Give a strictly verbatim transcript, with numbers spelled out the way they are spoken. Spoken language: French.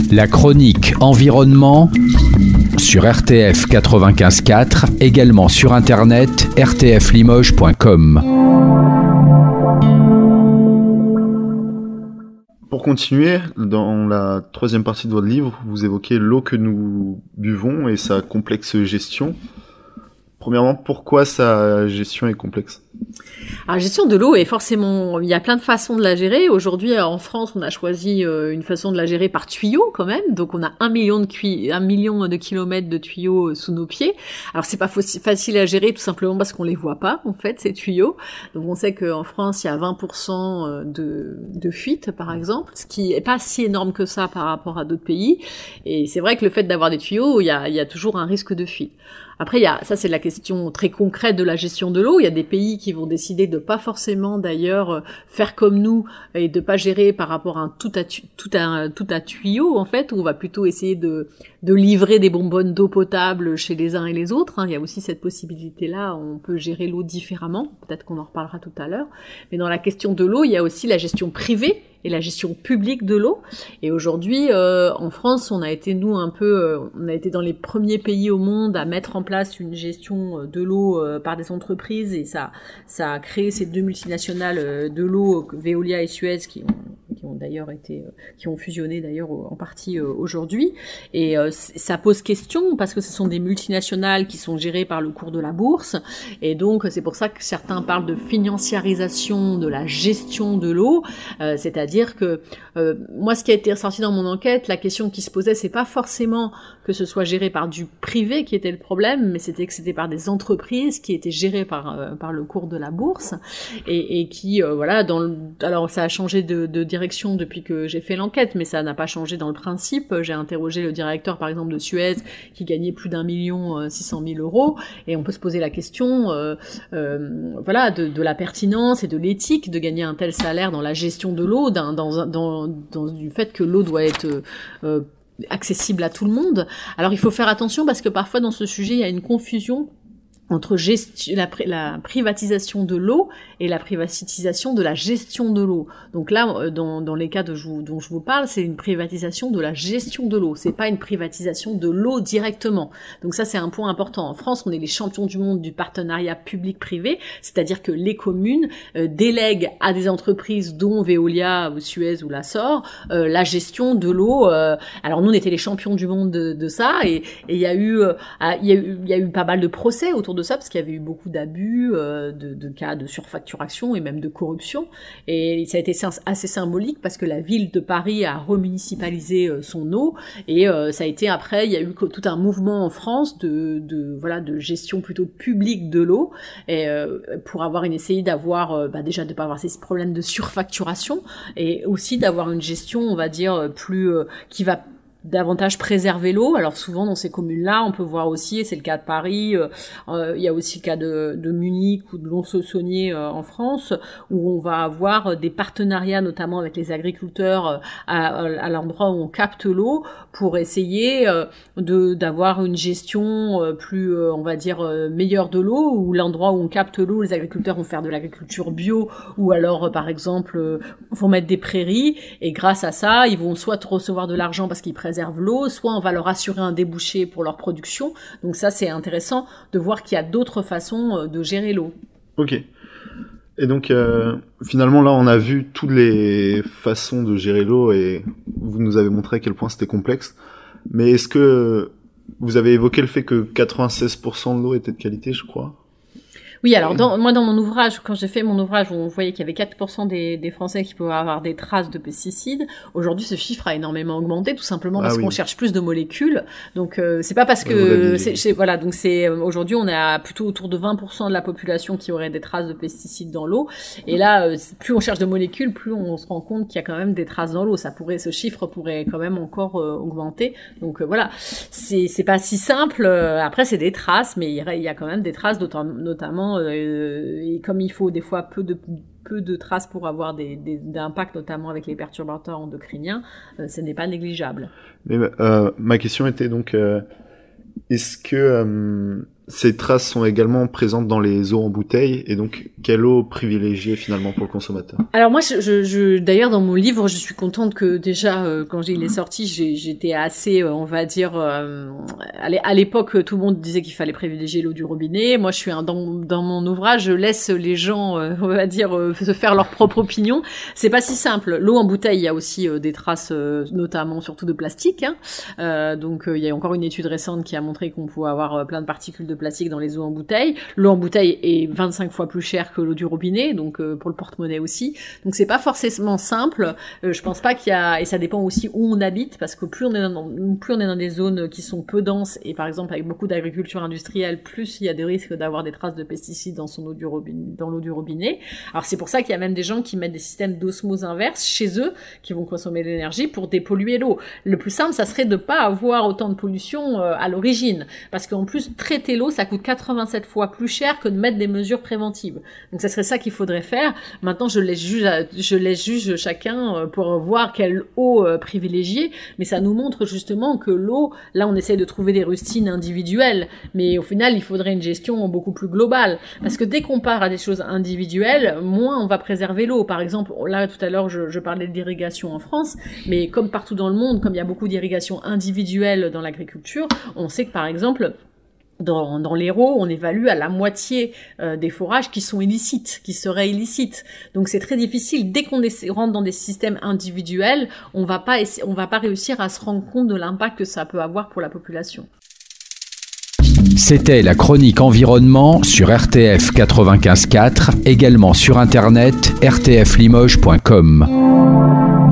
La chronique environnement sur R T F quatre-vingt-quinze quatre, également sur internet r t f limoges point com. Pour continuer, dans la troisième partie de votre livre, vous évoquez l'eau que nous buvons et sa complexe gestion. Premièrement, pourquoi sa gestion est complexe ? Alors, la gestion de l'eau est forcément, il y a plein de façons de la gérer. Aujourd'hui, en France, on a choisi une façon de la gérer par tuyau quand même. Donc, on a un million de cui- un million de kilomètres de tuyaux sous nos pieds. Alors, c'est pas facile à gérer tout simplement parce qu'on les voit pas, en fait, ces tuyaux. Donc, on sait qu'en France, il y a vingt pour cent de, de fuites, par exemple, ce qui est pas si énorme que ça par rapport à d'autres pays. Et c'est vrai que le fait d'avoir des tuyaux, il y a, il y a toujours un risque de fuite. Après, il y a, ça c'est la question très concrète de la gestion de l'eau. Il y a des pays qui vont décider de pas forcément d'ailleurs faire comme nous et de pas gérer par rapport à un tout à tu, tout à tout à tuyau en fait, où on va plutôt essayer de de livrer des bonbonnes d'eau potable chez les uns et les autres. Il y a aussi cette possibilité-là. On peut gérer l'eau différemment. Peut-être qu'on en reparlera tout à l'heure. Mais dans la question de l'eau, il y a aussi la gestion privée et la gestion publique de l'eau. Et aujourd'hui, euh, en France, on a été, nous, un peu, euh, on a été dans les premiers pays au monde à mettre en place une gestion de l'eau euh, par des entreprises, et ça, ça a créé ces deux multinationales euh, de l'eau, Veolia et Suez, qui ont, qui ont d'ailleurs été, euh, qui ont fusionné d'ailleurs en partie euh, aujourd'hui. Et euh, ça pose question parce que ce sont des multinationales qui sont gérées par le cours de la bourse. Et donc, c'est pour ça que certains parlent de financiarisation de la gestion de l'eau, euh, c'est-à-dire dire que euh, moi, ce qui a été ressorti dans mon enquête, la question qui se posait, c'est pas forcément que ce soit géré par du privé qui était le problème, mais c'était que c'était par des entreprises qui étaient gérées par euh, par le cours de la bourse et, et qui euh, voilà dans le, alors ça a changé de, de direction depuis que j'ai fait l'enquête, mais ça n'a pas changé dans le principe. J'ai interrogé le directeur par exemple de Suez qui gagnait plus d'un million six cent mille euros, et on peut se poser la question euh, euh, voilà de, de la pertinence et de l'éthique de gagner un tel salaire dans la gestion de l'eau, Dans, dans, dans, dans du fait que l'eau doit être euh, accessible à tout le monde. Alors il faut faire attention parce que parfois dans ce sujet il y a une confusion entre gestion, la, la privatisation de l'eau et la privatisation de la gestion de l'eau. Donc là, dans, dans les cas de, dont je vous parle, c'est une privatisation de la gestion de l'eau. C'est pas une privatisation de l'eau directement. Donc ça, c'est un point important. En France, on est les champions du monde du partenariat public-privé, c'est-à-dire que les communes euh, délèguent à des entreprises dont Veolia, ou Suez ou la S O R euh, la gestion de l'eau. Euh, alors nous, on était les champions du monde de, de ça, et il y a eu, euh, il y a eu, il y a eu pas mal de procès autour de de ça parce qu'il y avait eu beaucoup d'abus, euh, de, de cas de surfacturation et même de corruption, et ça a été assez symbolique parce que la ville de Paris a remunicipalisé euh, son eau, et euh, ça a été après, il y a eu tout un mouvement en France de, de voilà de gestion plutôt publique de l'eau, et euh, pour avoir une essayé d'avoir euh, bah déjà de pas avoir ces problèmes de surfacturation, et aussi d'avoir une gestion, on va dire, plus euh, qui va davantage préserver l'eau. Alors souvent dans ces communes-là, on peut voir aussi, et c'est le cas de Paris, euh, euh, il y a aussi le cas de, de Munich ou de Lons-le-Saunier euh, en France, où on va avoir des partenariats notamment avec les agriculteurs euh, à, à l'endroit où on capte l'eau pour essayer euh, de d'avoir une gestion euh, plus, euh, on va dire, euh, meilleure de l'eau, ou l'endroit où on capte l'eau, les agriculteurs vont faire de l'agriculture bio, ou alors euh, par exemple euh, vont mettre des prairies, et grâce à ça, ils vont soit recevoir de l'argent parce qu'ils préservent l'eau, soit on va leur assurer un débouché pour leur production. Donc ça, c'est intéressant de voir qu'il y a d'autres façons de gérer l'eau. Ok. Et donc, euh, finalement, là, on a vu toutes les façons de gérer l'eau, et vous nous avez montré à quel point c'était complexe. Mais est-ce que vous avez évoqué le fait que quatre-vingt-seize pour cent de l'eau était de qualité, je crois ? Oui, alors dans, moi dans mon ouvrage, quand j'ai fait mon ouvrage, on voyait qu'il y avait quatre pour cent des, des Français qui pouvaient avoir des traces de pesticides. Aujourd'hui, ce chiffre a énormément augmenté, tout simplement parce ah oui. qu'on cherche plus de molécules. Donc euh, c'est pas parce que c'est, c'est voilà, donc c'est aujourd'hui on est à plutôt autour de vingt pour cent de la population qui aurait des traces de pesticides dans l'eau. Et là, euh, plus on cherche de molécules, plus on se rend compte qu'il y a quand même des traces dans l'eau. Ça pourrait, ce chiffre pourrait quand même encore euh, augmenter. Donc euh, voilà, c'est c'est pas si simple. Après, c'est des traces, mais il y a, il y a quand même des traces, notamment Euh, et comme il faut des fois peu de peu de traces pour avoir des, des d'impact, notamment avec les perturbateurs endocriniens, euh, ce n'est pas négligeable. Mais euh, ma question était donc euh, est-ce que euh, ces traces sont également présentes dans les eaux en bouteille, et donc quelle eau privilégier finalement pour le consommateur? Alors moi, je, je, je d'ailleurs dans mon livre, je suis contente que déjà euh, quand il est sorti, j'ai, j'étais assez, euh, on va dire, euh, à l'époque tout le monde disait qu'il fallait privilégier l'eau du robinet. Moi, je suis un, dans, dans mon ouvrage, je laisse les gens, euh, on va dire, euh, se faire leur propre opinion. C'est pas si simple. L'eau en bouteille, il y a aussi euh, des traces, euh, notamment surtout de plastique. Hein. Euh, donc euh, il y a encore une étude récente qui a montré qu'on pouvait avoir euh, plein de particules de plastique dans les eaux en bouteille. L'eau en bouteille est vingt-cinq fois plus chère que l'eau du robinet, donc euh, pour le porte-monnaie aussi. Donc c'est pas forcément simple. Euh, je pense pas qu'il y a, et ça dépend aussi où on habite, parce que plus on est dans, plus on est dans des zones qui sont peu denses, et par exemple avec beaucoup d'agriculture industrielle, plus il y a des risques d'avoir des traces de pesticides dans son eau du robinet, dans l'eau du robinet. Alors c'est pour ça qu'il y a même des gens qui mettent des systèmes d'osmose inverse chez eux, qui vont consommer de l'énergie pour dépolluer l'eau. Le plus simple, ça serait de pas avoir autant de pollution euh, à l'origine, parce qu'en plus traiter l'eau, ça coûte quatre-vingt-sept fois plus cher que de mettre des mesures préventives. Donc ça serait ça qu'il faudrait faire. Maintenant, je laisse juge, je laisse juge chacun pour voir quelle eau privilégier, mais ça nous montre justement que l'eau, là on essaie de trouver des rustines individuelles, mais au final il faudrait une gestion beaucoup plus globale, parce que dès qu'on part à des choses individuelles, moins on va préserver l'eau. Par exemple, là tout à l'heure je, je parlais d'irrigation en France, mais comme partout dans le monde, comme il y a beaucoup d'irrigation individuelle dans l'agriculture, on sait que par exemple Dans, dans l'Hérault, on évalue à la moitié euh, des forages qui sont illicites, qui seraient illicites. Donc c'est très difficile. Dès qu'on essaie, rentre dans des systèmes individuels, on va pas essa- on va pas réussir à se rendre compte de l'impact que ça peut avoir pour la population. C'était la chronique environnement sur R T F quatre-vingt-quinze point quatre, également sur internet r t f limoges point com.